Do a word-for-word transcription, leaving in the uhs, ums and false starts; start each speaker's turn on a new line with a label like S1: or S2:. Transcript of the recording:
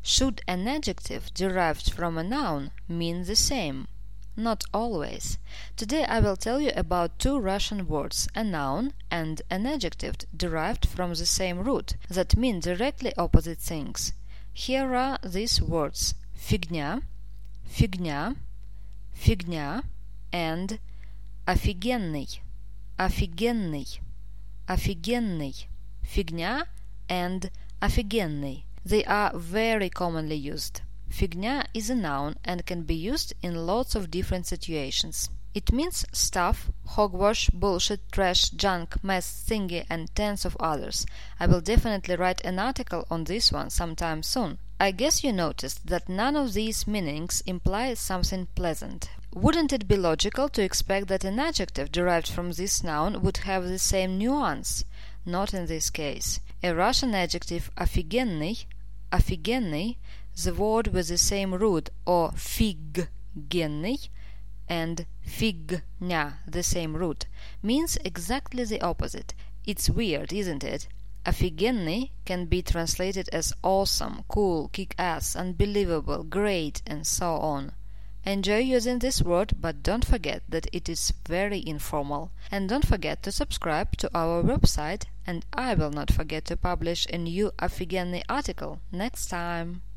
S1: Should an adjective derived from a noun mean the same? Not always. Today I will tell you about two Russian words, a noun and an adjective derived from the same root, that mean directly opposite things. Here are these words: фигня, фигня, фигня, and офигенный, офигенный, офигенный, фигня and офигенный. They are very commonly used. Figня is a noun and can be used in lots of different situations. It means stuff, hogwash, bullshit, trash, junk, mess, thingy, and tens of others. I will definitely write an article on this one sometime soon. I guess you noticed that none of these meanings implies something pleasant. Wouldn't it be logical to expect that an adjective derived from this noun would have the same nuance? Not in this case. A Russian adjective офигенный, офигенный, the word with the same root, or фиггенный, and фигня, the same root, means exactly the opposite. It's weird, isn't it? Офигенный can be translated as awesome, cool, kick-ass, unbelievable, great, and so on. Enjoy using this word, but don't forget that it is very informal. And don't forget to subscribe to our website, and I will not forget to publish a new офигенный article next time.